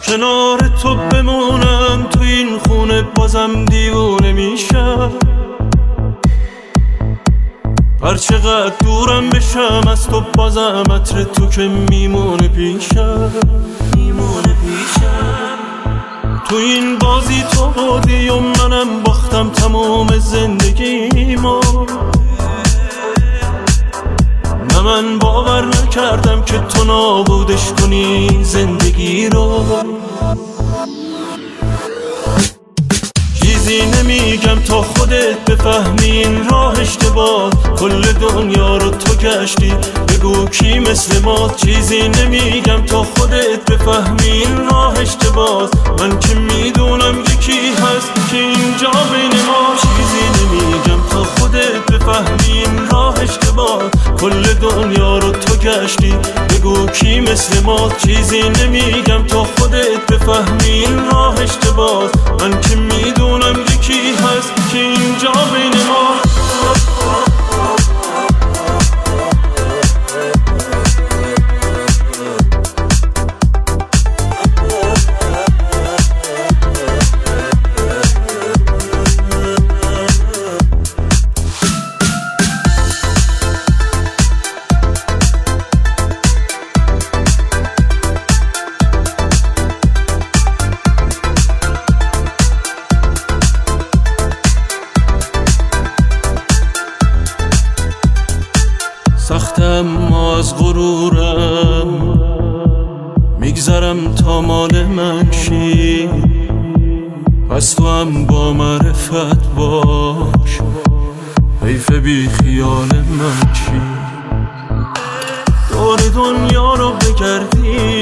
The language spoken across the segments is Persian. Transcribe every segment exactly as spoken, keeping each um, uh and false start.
کنار تو بمونم تو این خونه بازم دیوونه میشم. هر چقدر دورم بشم از تو بازم عطر تو که میمونه پیشم میمونه پیشم. تو این بازی تو بودی و منم باختم تمام زندگیمو. نه من باور نکردم که تو نابودش کنی زندگی رو. چیزی نمیگم تا خودت بفهمی این راه اشتباه. کل دنیا رو تو گشتی بگو کی مثل ما. چیزی نمیگم تا خودت بفهمی این راه اشتباه. من که میدونم یکی هست که اینجا بین ما. چیزی نمیگم تا خودت بفهمی این راه اشتباه. کل دنیا رو تو گشتی بگو کی مثل ما. چیزی نمیگم تا خودت بفهمی این راه اشتباه. من که میدونم یکی هست که اینجا بین ما. سختم ما از غرورم میگذرم تا مال من شی. پس تو هم با معرفت باش حیف بی خیال من چی. دور دنیا رو بگردی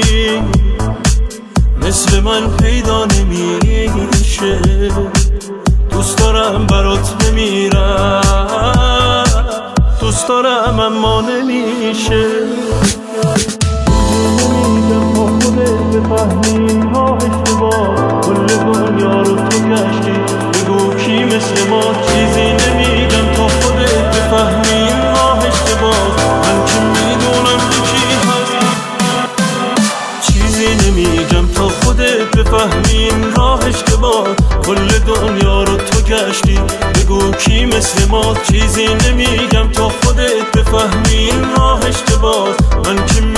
مثل من پیدا نمیشه. دوست دارم برات بمیرم دوست دارم اما نمیشه. نمیگم تا خودت بفهمی راه اشتباه. کل دنیا رو تو گشتی بگو کی مثل ما. چیزی نمیگم تا خودت بفهمی راه اشتباه. من که میدونم یکی هست. چیزی نمیگم تا خودت بفهمی راه اشتباه. کل دنیا رو تو گشتی بگو کی مثل ما. چیزی نمیگم تا خودت بفهمی این راه اشتباه. من که